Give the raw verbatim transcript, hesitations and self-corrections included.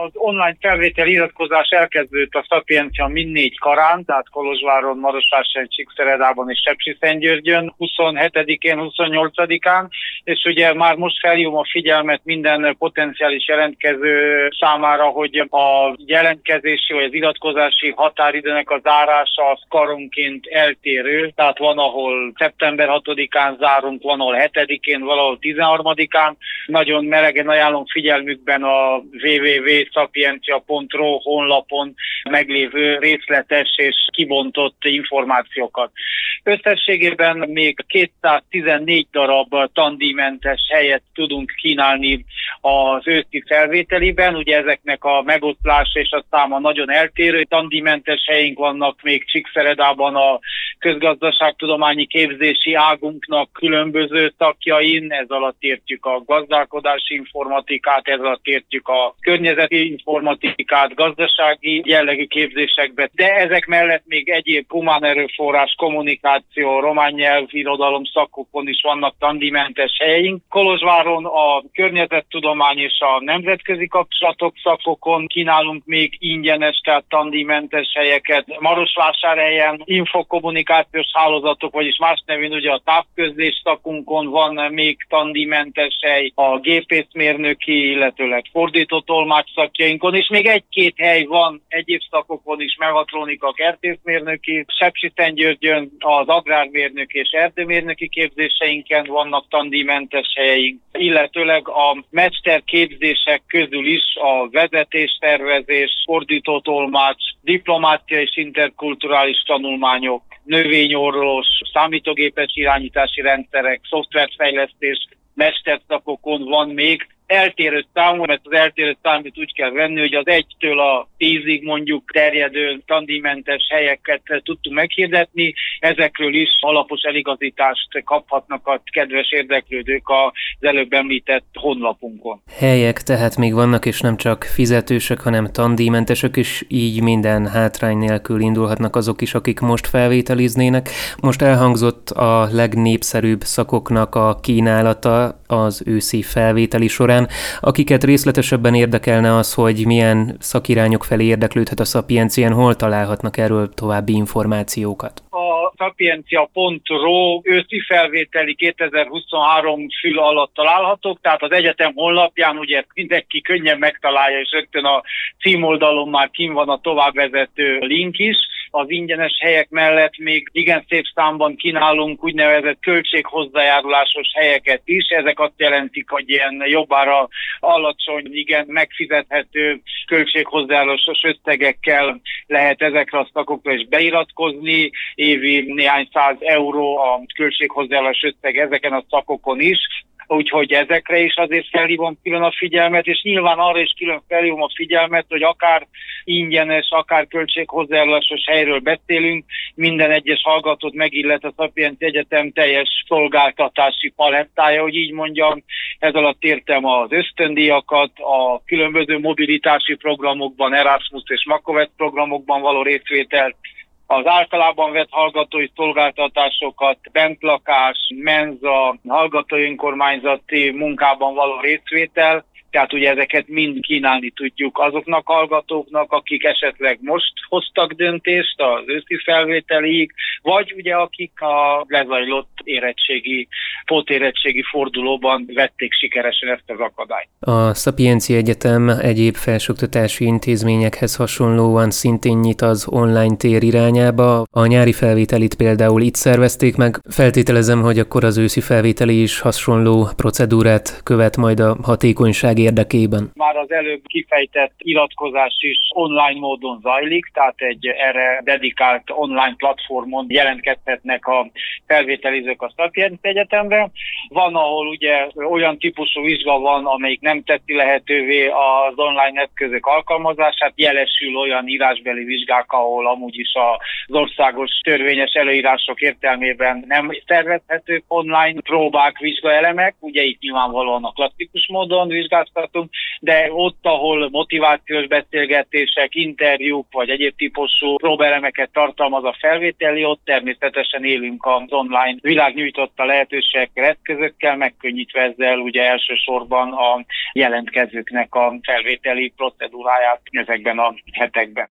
Az online felvétel iratkozás elkezdődött a Szapiencia mind négy karán, tehát Kolozsváron, Marosvásárhelyen, Csíkszeredában és Sepsiszentgyörgyön huszonhetedikén, huszonnyolcadikán, és ugye már most felhívom a figyelmet minden potenciális jelentkező számára, hogy a jelentkezési vagy az iratkozási határidőnek a zárása az karonként eltérő, tehát van, ahol szeptember hatodikán zárunk, van, ahol hetedikén, valahol tizenharmadikán. Nagyon melegen ajánlom figyelmükben a double-u double-u double-u pont szapiencia pont ro honlapon meglévő részletes és kibontott információkat. Összességében még kétszáztizennégy darab tandíjmentes helyet tudunk kínálni az őszi felvételiben. Ugye ezeknek a megoszlása és a száma nagyon eltérő. Tandímentes helyünk vannak még Csíkszeredában a közgazdaságtudományi képzési águnknak különböző szakjain. Ez alatt értjük a gazdálkodási informatikát, ez alatt értjük a környezeti informatikát, gazdasági jellegű képzésekbe, de ezek mellett még egyéb humán erőforrás, kommunikáció, román nyelv, irodalom szakokon is vannak tandímentes helyeink. Kolozsváron a környezettudomány és a nemzetközi kapcsolatok szakokon kínálunk még ingyenes, tehát tandímentes helyeket. Marosvásárhelyen infokommunikációs hálózatok, vagyis más nevén ugye a távközlés szakunkon van még tandímentes hely, a gépészmérnöki, illetőleg fordított tolmács szakjainkon, és még egy-két hely van egyéb szakokon is, mechatronika, kertészmérnöki, Sepsiszentgyörgyön az agrármérnök és erdőmérnöki képzéseinken vannak tandímentes helyeink, illetőleg a mesterképzések közül is a vezetéstervezés, fordítótolmács, diplomácia és interkulturális tanulmányok, növényorvos, számítógépes irányítási rendszerek, szoftverfejlesztés, mesterszakokon van még. Eltérő számú, mert az eltérő számot úgy kell venni, hogy az egytől a tízig mondjuk terjedő tandímentes helyeket tudtunk meghirdetni. Ezekről is alapos eligazítást kaphatnak a kedves érdeklődők az előbb említett honlapunkon. Helyek tehát még vannak, és nem csak fizetősek, hanem tandíjmentesek, és így minden hátrány nélkül indulhatnak azok is, akik most felvételiznének. Most elhangzott a legnépszerűbb szakoknak a kínálata az őszi felvételi során. Akiket részletesebben érdekelne az, hogy milyen szakirányok felé érdeklődhet a Szapiencián, hol találhatnak erről további információkat? A szapiencia pont ro őszi felvételi kétezer-huszonhárom fül alatt találhatók, tehát az egyetem honlapján ugye mindenki könnyen megtalálja, és rögtön a címoldalon már kint van a továbbvezető link is. Az ingyenes helyek mellett még igen szép számban kínálunk úgynevezett költséghozzájárulásos helyeket is. Ezek azt jelentik, hogy ilyen jobbára alacsony, igen megfizethető költséghozzájárulásos összegekkel lehet ezekre a szakokra is beiratkozni. Évi néhány száz euró a költséghozzájárulás összeg ezeken a szakokon is. Úgyhogy ezekre is azért felhívom külön a figyelmet, és nyilván arra is külön felhívom a figyelmet, hogy akár ingyenes, akár költséghozzájárulásos helyről beszélünk, minden egyes hallgatót megillet a Szapiencia Egyetem teljes szolgáltatási palettája, hogy így mondjam. Ez alatt értem az ösztöndíjakat, a különböző mobilitási programokban, Erasmus és Makovec programokban való részvételt, az általában vett hallgatói szolgáltatásokat, bentlakás, menza, hallgatói önkormányzati munkában való részvétel, tehát ugye ezeket mind kínálni tudjuk azoknak hallgatóknak, akik esetleg most hoztak döntést az őszi felvételig, vagy ugye akik a lezajlott érettségi, pótérettségi fordulóban vették sikeresen ezt az akadályt. A Szapiencia Egyetem egyéb felsőoktatási intézményekhez hasonlóan szintén nyit az online tér irányába. A nyári felvételit például itt szervezték meg. Feltételezem, hogy akkor az őszi felvételi is hasonló procedúrát követ majd a hatékonyság érdekében. Már az előbb kifejtett iratkozás is online módon zajlik, tehát egy erre dedikált online platformon jelentkezhetnek a felvételizők a Szapiencia Egyetemre. Van, ahol ugye olyan típusú vizsga van, amelyik nem teszi lehetővé az online eszközök alkalmazását, jelesül olyan írásbeli vizsgák, ahol amúgy is az országos törvényes előírások értelmében nem szervezhetők online próbák, vizsgaelemek, ugye itt nyilvánvalóan a klasszikus módon vizsgát szolgáltatunk, de ott, ahol motivációs beszélgetések, interjúk vagy egyéb típusú próbelemeket tartalmaz a felvételi, ott természetesen élünk az online világ nyújtotta lehetőségekkel, eszközökkel, megkönnyítve ezzel ugye elsősorban a jelentkezőknek a felvételi procedúráját ezekben a hetekben.